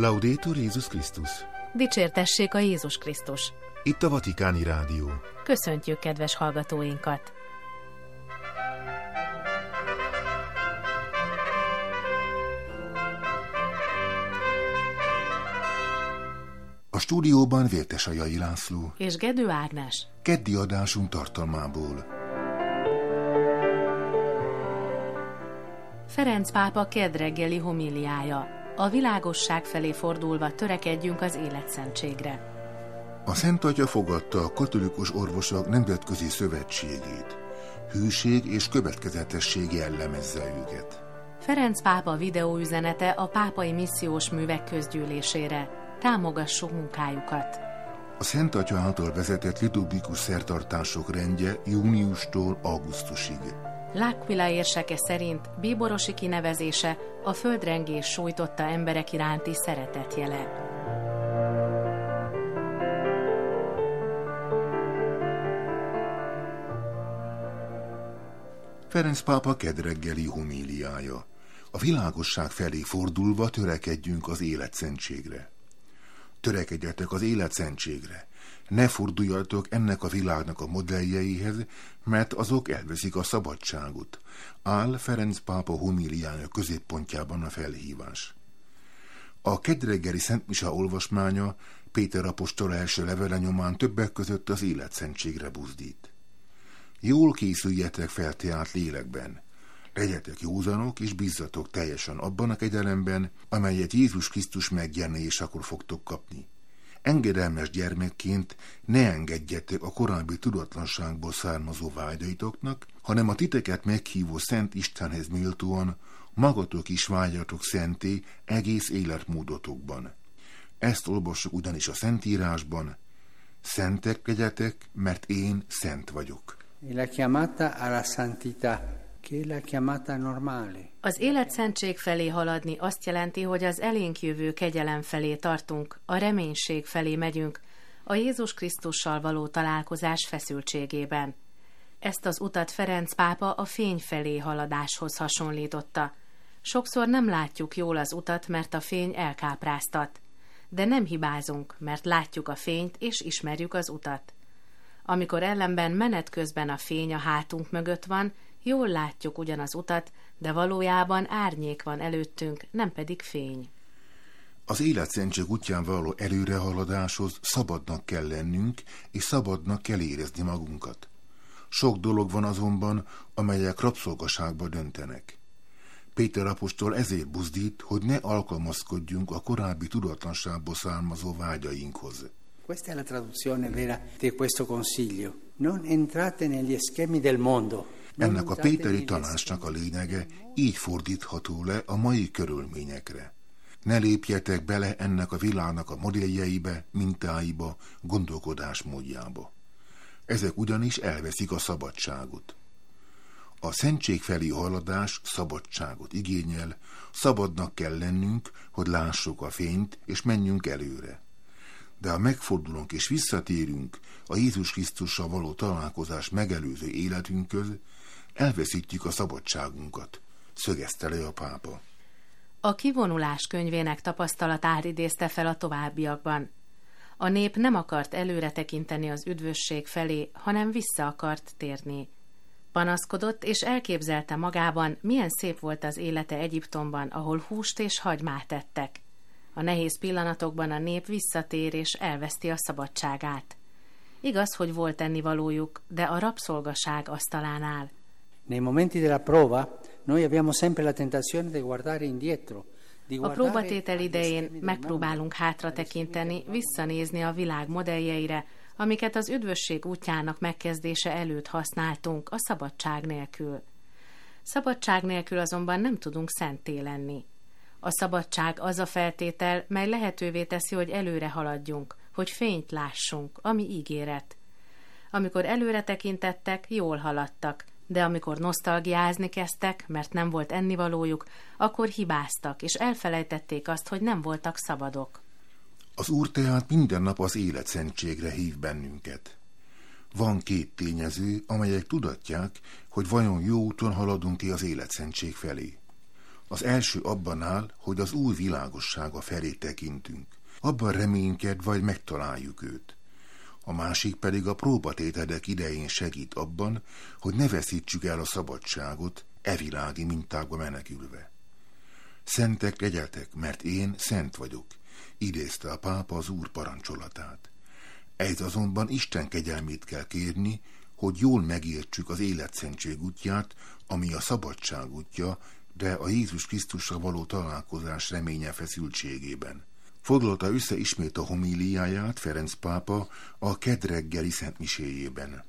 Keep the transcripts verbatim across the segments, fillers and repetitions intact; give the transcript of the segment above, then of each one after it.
Laudetur Jézus Krisztus! Dicsértessék a Jézus Krisztus! Itt a Vatikáni Rádió. Köszöntjük kedves hallgatóinkat! A stúdióban Vértesajai László és Gedő Ágnes. Keddi adásunk tartalmából. Ferenc pápa kedd reggeli homíliája. A világosság felé fordulva törekedjünk az életszentségre. A Szent Atya fogadta a Katolikus Orvosok Nemzetközi Szövetségét. Hűség és következetesség jellemezze őket. Ferenc pápa videóüzenete a pápai missziós művek közgyűlésére. Támogassuk munkájukat. A Szent Atya által vezetett liturgikus szertartások rendje júniustól augusztusig. L'Aquila érseke szerint bíborosi kinevezése a földrengés sújtotta emberek iránti szeretet jele. Ferenc pápa kedd reggeli homíliája. A világosság felé fordulva törekedjünk az életszentségre. Törekedjetek az életszentségre. Ne forduljatok ennek a világnak a modelljeihez, mert azok elveszik a szabadságot. Áll Ferenc pápa homíliája középpontjában a felhívás. A kedd reggeli Szent Mise olvasmánya Péter apostol első levele nyomán többek között az életszentségre buzdít. Jól készüljetek fel tehát lélekben. Legyetek józanok és bízzatok teljesen abban a kegyelemben, amelyet Jézus Krisztus megjelenésekor fogtok kapni. Engedelmes gyermekként ne engedjetek a korábbi tudatlanságból származó vágyaitoknak, hanem a titeket meghívó Szent Istenhez méltóan magatok is vágyatok szenté egész életmódotokban. Ezt olvassuk ugyanis a Szentírásban: szentek legyetek, mert én szent vagyok. La chiamata alla santità, che è la chiamata normale. Az életszentség felé haladni azt jelenti, hogy az elénk jövő kegyelem felé tartunk, a reménység felé megyünk, a Jézus Krisztussal való találkozás feszültségében. Ezt az utat Ferenc pápa a fény felé haladáshoz hasonlította. Sokszor nem látjuk jól az utat, mert a fény elkápráztat. De nem hibázunk, mert látjuk a fényt és ismerjük az utat. Amikor ellenben menet közben a fény a hátunk mögött van, jól látjuk ugyan az utat, de valójában árnyék van előttünk, nem pedig fény. Az életszentség útján való előrehaladáshoz szabadnak kell lennünk, és szabadnak kell érezni magunkat. Sok dolog van azonban, amelyek rabszolgaságba döntenek. Péter apostol ezért buzdít, hogy ne alkalmazkodjunk a korábbi tudatlanságból származó vágyainkhoz. Questa è la traduzione vera di questo consiglio. Non entrate negli schemi del mondo. Ennek a péteri tanácsnak a lényege így fordítható le a mai körülményekre. Ne lépjetek bele ennek a világnak a modelljeibe, mintáiba, gondolkodásmódjába. Ezek ugyanis elveszik a szabadságot. A szentség felé haladás szabadságot igényel, szabadnak kell lennünk, hogy lássuk a fényt, és menjünk előre. De ha megfordulunk és visszatérünk a Jézus Krisztussal való találkozás megelőző életünkhöz, elveszítjük a szabadságunkat, szögezte le a pápa. A kivonulás könyvének tapasztalatát idézte fel a továbbiakban. A nép nem akart előre tekinteni az üdvösség felé, hanem vissza akart térni. Panaszkodott és elképzelte magában, milyen szép volt az élete Egyiptomban, ahol húst és hagymát ettek. A nehéz pillanatokban a nép visszatér és elveszti a szabadságát. Igaz, hogy volt ennivalójuk, de a rabszolgaság asztalán áll. Nei momenti della prova, noi abbiamo sempre la tentazione di guardare indietro. A próbatétel idején megpróbálunk hátra tekinteni, visszanézni a világ modelljeire, amiket az üdvösség útjának megkezdése előtt használtunk a szabadság nélkül. Szabadság nélkül azonban nem tudunk szentté lenni. A szabadság az a feltétel, mely lehetővé teszi, hogy előre haladjunk, hogy fényt lássunk, ami ígéret. Amikor előre tekintettek, jól haladtak, de amikor nosztalgiázni kezdtek, mert nem volt ennivalójuk, akkor hibáztak, és elfelejtették azt, hogy nem voltak szabadok. Az Úr tehát minden nap az életszentségre hív bennünket. Van két tényező, amelyek tudatják, hogy vajon jó úton haladunk-e az életszentség felé. Az első abban áll, hogy az új világossága felé tekintünk. Abban reményked, vagy megtaláljuk őt. A másik pedig a próbatételek idején segít abban, hogy ne veszítsük el a szabadságot, evilági mintákba menekülve. Szentek legyetek, mert én szent vagyok, idézte a pápa az Úr parancsolatát. Ez azonban Isten kegyelmét kell kérni, hogy jól megértsük az életszentség útját, ami a szabadság útja, de a Jézus Krisztussal való találkozás reménye feszültségében. Foglalta össze ismét a homíliáját Ferenc pápa a kedd reggeli szentmiséjében.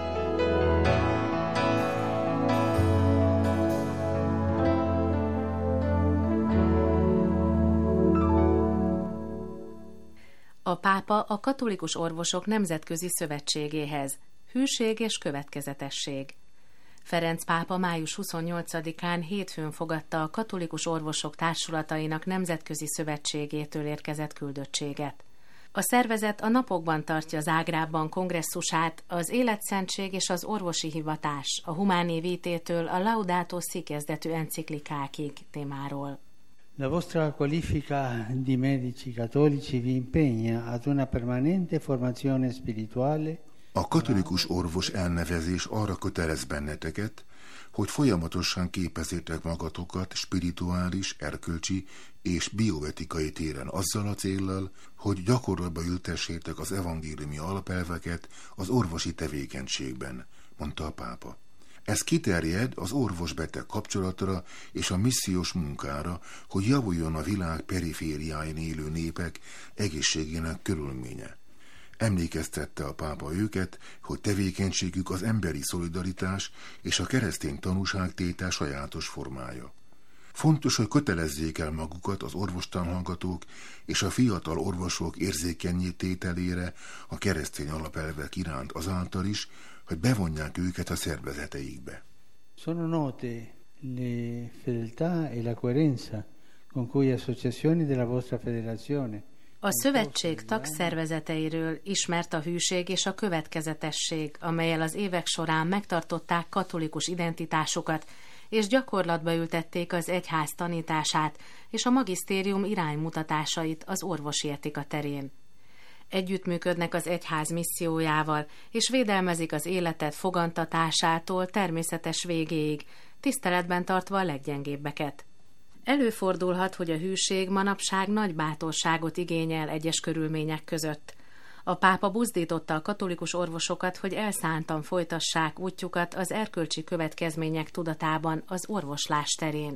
A pápa a Katolikus Orvosok Nemzetközi Szövetségéhez. Hűség és következetesség. Ferenc pápa május huszonnyolcadikán hétfőn fogadta a Katolikus Orvosok Társulatainak Nemzetközi Szövetségétől érkezett küldöttséget. A szervezet a napokban tartja Zágrábban kongresszusát az életszentség és az orvosi hivatás, a Humanae Vitae-től a Laudato Si kezdetű enciklikákig témáról. La vostra qualifica di medici cattolici vi impegna ad una permanente formazione spirituale. A katolikus orvos elnevezés arra kötelez benneteket, hogy folyamatosan képezzétek magatokat spirituális, erkölcsi és bioetikai téren azzal a céllal, hogy gyakorlatba ültessétek az evangéliumi alapelveket az orvosi tevékenységben, mondta a pápa. Ez kiterjed az orvos-beteg kapcsolatra és a missziós munkára, hogy javuljon a világ perifériáin élő népek egészségének körülménye. Emlékeztette a pápa őket, hogy tevékenységük az emberi szolidaritás és a keresztény tanúságtétel sajátos formája. Fontos, hogy kötelezzék el magukat az orvostanhallgatók és a fiatal orvosok érzékenyé tételére a keresztény alapelvek iránt azáltal is, hogy bevonják őket a szervezeteikbe. Sono note le fedeltà e la coerenza con cui associazioni della vostra federazione. A szövetség tagszervezeteiről ismert a hűség és a következetesség, amellyel az évek során megtartották katolikus identitásukat, és gyakorlatba ültették az egyház tanítását és a magisztérium iránymutatásait az orvosi etika terén. Együttműködnek az egyház missziójával, és védelmezik az életet fogantatásától természetes végéig, tiszteletben tartva a leggyengébbeket. Előfordulhat, hogy a hűség manapság nagy bátorságot igényel egyes körülmények között. A pápa buzdította a katolikus orvosokat, hogy elszántan folytassák útjukat az erkölcsi következmények tudatában az orvoslás terén.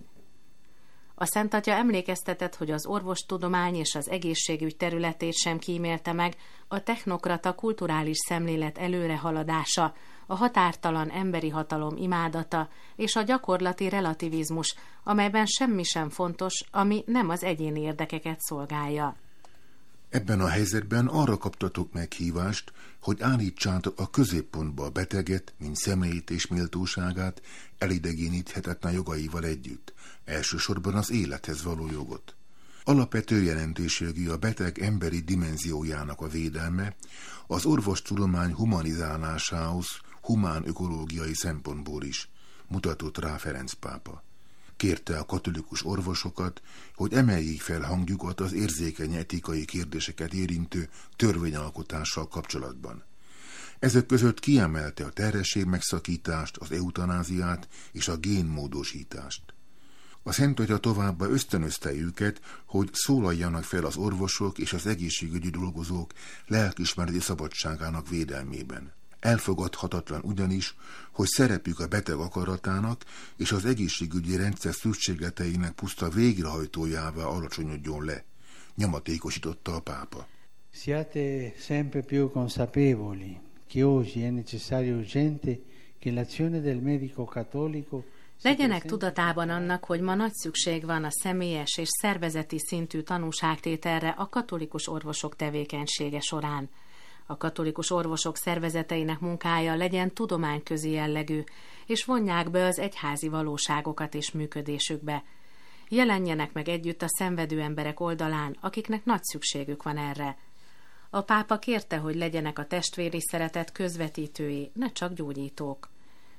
A Szent Atya emlékeztetett, hogy az orvostudomány és az egészségügy területét sem kímélte meg a technokrata kulturális szemlélet előrehaladása, a határtalan emberi hatalom imádata és a gyakorlati relativizmus, amelyben semmi sem fontos, ami nem az egyéni érdekeket szolgálja. Ebben a helyzetben arra kaptatok meghívást, hogy állítsátok a középpontba a beteget, mint személyt és méltóságát elidegéníthetetlen jogaival együtt, elsősorban az élethez való jogot. Alapvető jelentőségű a beteg emberi dimenziójának a védelme, az orvostudomány humanizálásához humán-ökológiai szempontból is, mutatott rá Ferenc pápa. Kérte a katolikus orvosokat, hogy emeljék fel hangjukat az érzékeny etikai kérdéseket érintő törvényalkotással kapcsolatban. Ezek között kiemelte a terhesség megszakítást, az eutanáziát és a génmódosítást. A Szent Atya továbbá ösztönözte őket, hogy szólaljanak fel az orvosok és az egészségügyi dolgozók lelkiismereti szabadságának védelmében. Elfogadhatatlan ugyanis, hogy szerepük a beteg akaratának és az egészségügyi rendszer szükségleteinek puszta végrehajtójává alacsonyodjon le, nyomatékosította a pápa. Siate sempre più consapevoli che oggi è necessario urgente che l'azione del medico cattolico. Legyenek tudatában annak, hogy ma nagy szükség van a személyes és szervezeti szintű tanúságtételre a katolikus orvosok tevékenysége során. A katolikus orvosok szervezeteinek munkája legyen tudományközi jellegű, és vonják be az egyházi valóságokat és működésükbe. Jelenjenek meg együtt a szenvedő emberek oldalán, akiknek nagy szükségük van erre. A pápa kérte, hogy legyenek a testvéri szeretet közvetítői, ne csak gyógyítók.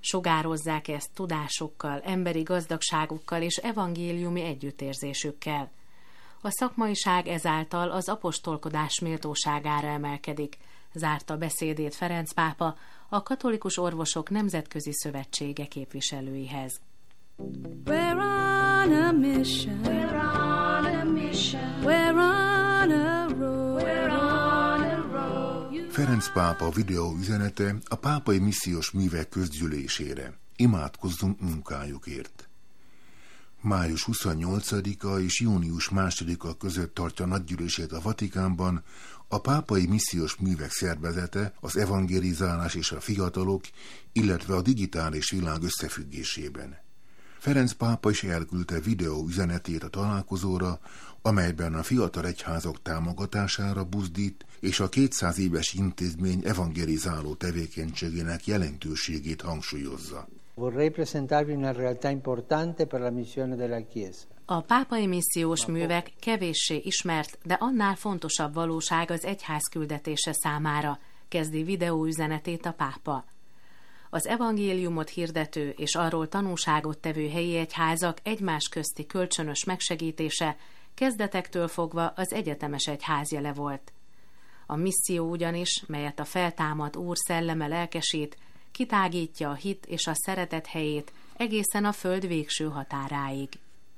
Sugározzák ezt tudásukkal, emberi gazdagságukkal és evangéliumi együttérzésükkel. A szakmaiság ezáltal az apostolkodás méltóságára emelkedik, zárta beszédét Ferenc pápa a Katolikus Orvosok Nemzetközi Szövetsége képviselőihez. We're on a mission. We're on a mission. We're on a road. We're on a road. Ferenc pápa videó üzenete a pápai missziós művek közgyűlésére. Imádkozzunk munkájukért. május huszonnyolcadika és június másodika között tartja nagygyűlését a Vatikánban a Pápai Missziós Művek Szervezete az evangelizálás és a fiatalok, illetve a digitális világ összefüggésében. Ferenc pápa is elküldte videó üzenetét a találkozóra, amelyben a fiatal egyházak támogatására buzdít, és a kétszáz éves intézmény evangelizáló tevékenységének jelentőségét hangsúlyozza. Vorrei presentarvi una realtà importante per la missione della Chiesa. A pápai missziós művek kevéssé ismert, de annál fontosabb valóság az egyház küldetése számára, kezdi videóüzenetét a pápa. Az evangéliumot hirdető és arról tanúságot tevő helyi egyházak egymás közti kölcsönös megsegítése kezdetektől fogva az egyetemes egyházjele volt. A misszió ugyanis, melyet a feltámad Úr szelleme lelkesít, kitágítja a hit és a szeretet helyét egészen a föld végső határáig.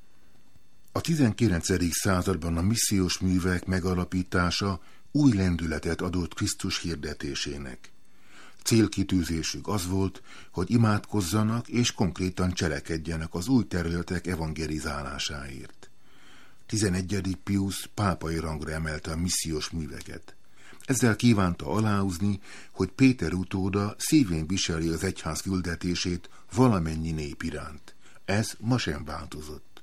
A tizenkilencedik században a missziós művek megalapítása új lendületet adott Krisztus hirdetésének. Célkitűzésük az volt, hogy imádkozzanak és konkrétan cselekedjenek az új területek evangelizálásáért. tizenegyedik Piusz pápai rangra emelte a missziós műveket. Ezzel kívánta aláhúzni, hogy Péter utóda szívén viseli az egyház küldetését valamennyi nép iránt. Ez ma sem változott.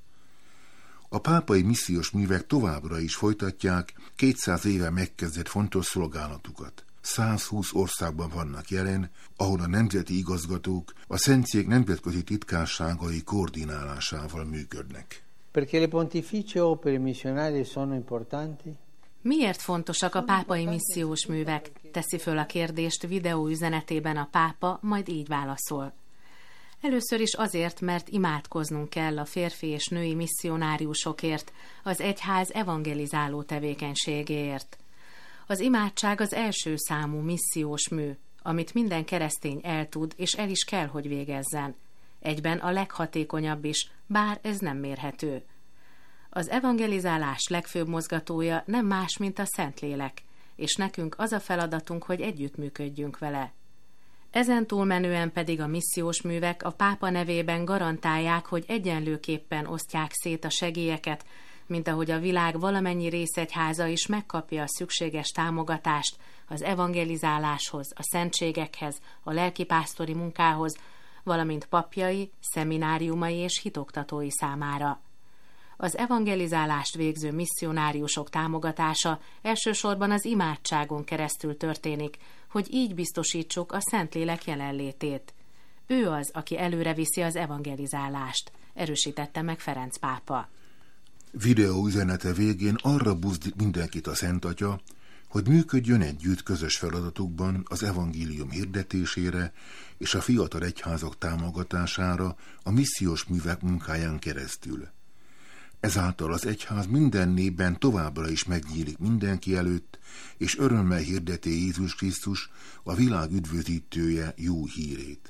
A pápai missziós művek továbbra is folytatják kétszáz éve megkezdett fontos szolgálatukat. százhúsz országban vannak jelen, ahol a nemzeti igazgatók a szentszék nemzetközi titkárságai koordinálásával működnek. Perché le pontificie opere missionarie sono importanti? Miért fontosak a pápai missziós művek? Teszi föl a kérdést videóüzenetében a pápa, majd így válaszol. Először is azért, mert imádkoznunk kell a férfi és női misszionáriusokért, az egyház evangelizáló tevékenységéért. Az imádság az első számú missziós mű, amit minden keresztény el tud és el is kell, hogy végezzen. Egyben a leghatékonyabb is, bár ez nem mérhető. Az evangelizálás legfőbb mozgatója nem más, mint a Szentlélek, és nekünk az a feladatunk, hogy együttműködjünk vele. Ezen túlmenően pedig a missziós művek a pápa nevében garantálják, hogy egyenlőképpen osztják szét a segélyeket, mint ahogy a világ valamennyi részegyháza is megkapja a szükséges támogatást az evangelizáláshoz, a szentségekhez, a lelkipásztori munkához, valamint papjai, szemináriumai és hitoktatói számára. Az evangelizálást végző misszionáriusok támogatása elsősorban az imádságon keresztül történik, hogy így biztosítsuk a Szentlélek jelenlétét. Ő az, aki előre viszi az evangelizálást, erősítette meg Ferenc pápa. Videó üzenete végén arra buzdít mindenkit a Szent Atya, hogy működjön együtt közös feladatukban az evangélium hirdetésére és a fiatal egyházak támogatására a missziós művek munkáján keresztül. Ezáltal az egyház minden népben továbbra is megnyílik mindenki előtt, és örömmel hirdeti Jézus Krisztus, a világ üdvözítője jó hírét.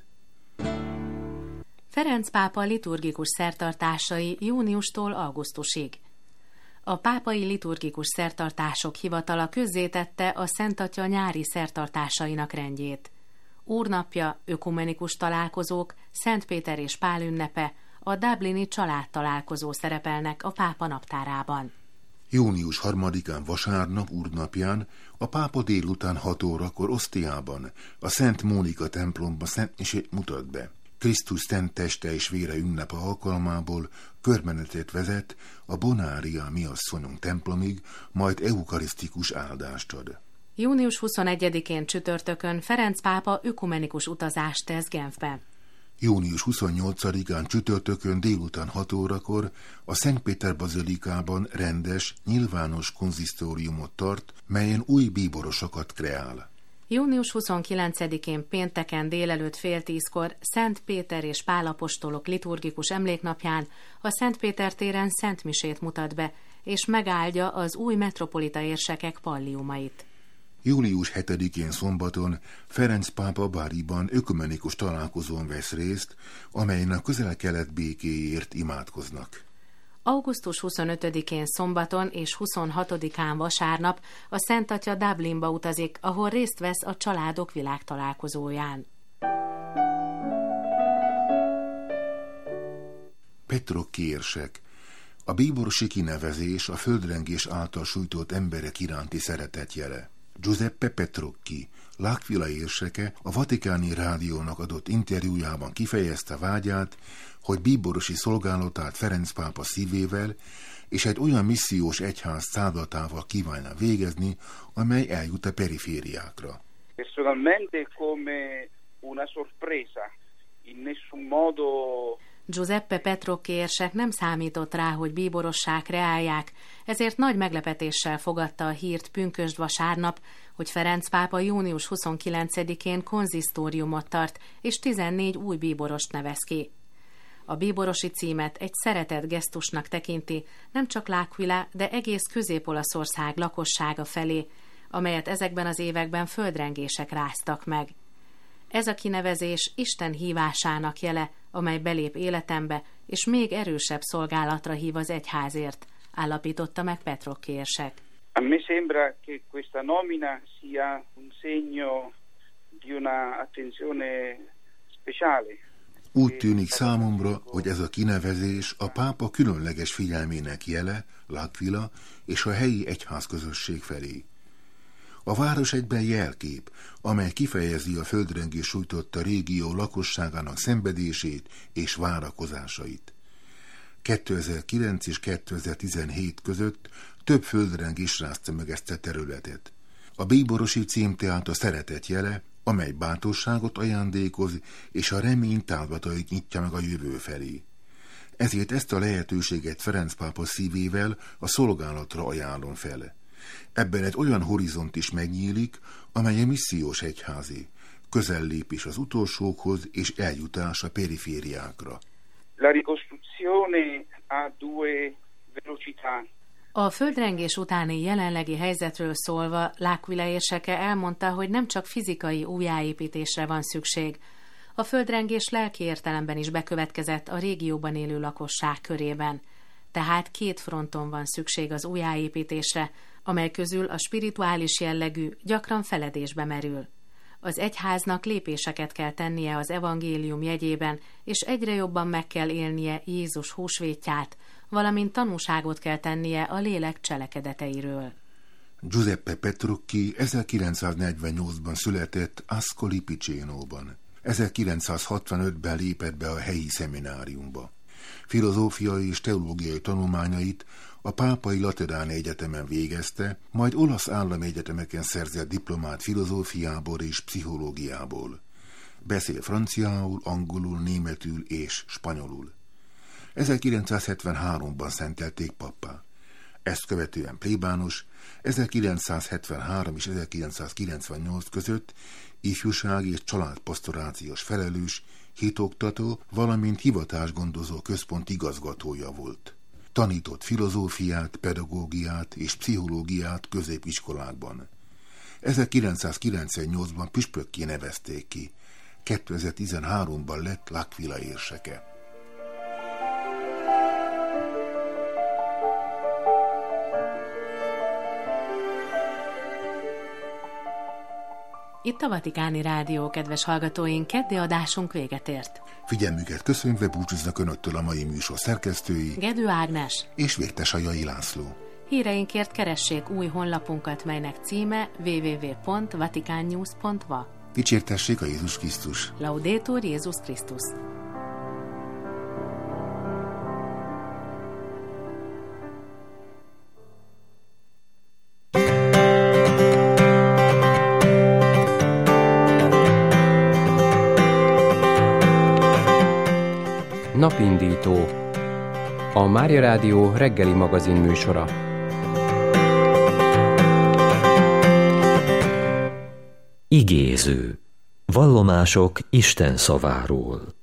Ferenc pápa liturgikus szertartásai júniustól augusztusig. A pápai liturgikus szertartások hivatala közzétette a Szent Atya nyári szertartásainak rendjét. Úrnapja, ökumenikus találkozók, Szent Péter és Pál ünnepe, a dublini családtalálkozó szerepelnek a pápa naptárában. június harmadikán vasárnap úrnapján a pápa délután hat órakor Osztiában, a Szent Mónika templomba szentmisét mutat be. Krisztus szent teste és vére ünnep alkalmából körmenetet vezet a Bonária mi asszonyunk templomig, majd eukarisztikus áldást ad. június huszonegyedikén csütörtökön Ferenc pápa ökumenikus utazást tesz Genfbe. június huszonnyolcadikán csütörtökön délután hat órakor a Szentpéter bazilikában rendes, nyilvános konzisztóriumot tart, melyen új bíborosokat kreál. június huszonkilencedikén pénteken délelőtt fél tízkor Szent Péter és Pál apostolok liturgikus emléknapján a Szent Péter téren szentmisét mutat be, és megáldja az új metropolita érsekek palliumait. július hetedikén szombaton Ferenc pápa Bariban ökumenikus találkozón vesz részt, amelyen a közel-kelet békéért imádkoznak. augusztus huszonötödikén szombaton és huszonhatodikán vasárnap a Szent Atya Dublinba utazik, ahol részt vesz a családok világtalálkozóján. Petrokki érsek. A bíborosi kinevezés a földrengés által sújtott emberek iránti szeretet jele. Giuseppe Petrokki, L'Aquila érseke a Vatikáni Rádiónak adott interjújában kifejezte vágyát, hogy bíborosi szolgálatát Ferenc pápa szívével és egy olyan missziós egyház szállatával kívánna végezni, amely eljut a perifériákra. Personalmente come una sorpresa, in nessun modo. Giuseppe Petrokki érsek nem számított rá, hogy bíborossá kreálják, ezért nagy meglepetéssel fogadta a hírt pünkösd vasárnap, hogy Ferenc pápa június huszonkilencedikén konzisztóriumot tart, és tizennégy új bíborost nevez ki. A bíborosi címet egy szeretett gesztusnak tekinti, nem csak L'Aquila, de egész Közép-Olaszország lakossága felé, amelyet ezekben az években földrengések ráztak meg. Ez a kinevezés Isten hívásának jele, amely belép életembe, és még erősebb szolgálatra hív az egyházért, állapította meg Petrokki érsek. A me sembra che questa nomina sia un segno di una attenzione speciale. Úgy tűnik számomra, hogy ez a kinevezés a pápa különleges figyelmének jele, L'Aquila és a helyi egyházközösség felé. A város egyben jelkép, amely kifejezi a földrengés sújtotta régió lakosságának szenvedését és várakozásait. kétezer-kilenc és kétezer-tizenhét között több földrengés rázta meg ezt a területet. A bíborosi cím tehát a szeretet jele, amely bátorságot ajándékoz, és a remény távlatait nyitja meg a jövő felé. Ezért ezt a lehetőséget Ferenc pápa szívével a szolgálatra ajánlom fel. Ebben egy olyan horizont is megnyílik, amely a missziós egyházi, közellépés az utolsókhoz és eljutás a perifériákra. La ricostruzione ha due velocità. A földrengés utáni jelenlegi helyzetről szólva L'Aquila érseke elmondta, hogy nem csak fizikai újjáépítésre van szükség. A földrengés lelki értelemben is bekövetkezett a régióban élő lakosság körében. Tehát két fronton van szükség az újjáépítésre, amely közül a spirituális jellegű gyakran feledésbe merül. Az egyháznak lépéseket kell tennie az evangélium jegyében, és egyre jobban meg kell élnie Jézus húsvétját, valamint tanúságot kell tennie a lélek cselekedeteiről. Giuseppe Petrokki ezerkilencszáznegyvennyolcban született Ascoli Picénóban. ezerkilencszázhatvanötben lépett be a helyi szemináriumba. Filozófiai és teológiai tanulmányait a Pápai Lateráni Egyetemen végezte, majd olasz állami egyetemeken szerzett diplomát filozófiából és pszichológiából. Beszél franciául, angolul, németül és spanyolul. ezerkilencszázhetvenháromban szentelték pappá. Ezt követően plébános, ezerkilencszázhetvenhárom és ezerkilencszázkilencvennyolc között ifjúsági és családpastorációs felelős, hitoktató, valamint hivatásgondozó központ igazgatója volt. Tanított filozófiát, pedagógiát és pszichológiát középiskolákban. ezerkilencszázkilencvennyolcban püspökké nevezték ki, kétezer-tizenháromban lett L'Aquila érseke. Itt a Vatikáni Rádió, kedves hallgatóink, keddi adásunk véget ért. Figyelmüket köszönve búcsúznak önöktől a mai műsor szerkesztői Gedő Ágnes és Vértesajai László. Híreinkért keressék új honlapunkat, melynek címe double-u double-u double-u pont vaticannews pont va. Dicsértessék a Jézus Krisztus! Laudetur Jézus Krisztus! Napindító, a Mária Rádió reggeli magazin műsora. Igéző. Vallomások Isten szaváról.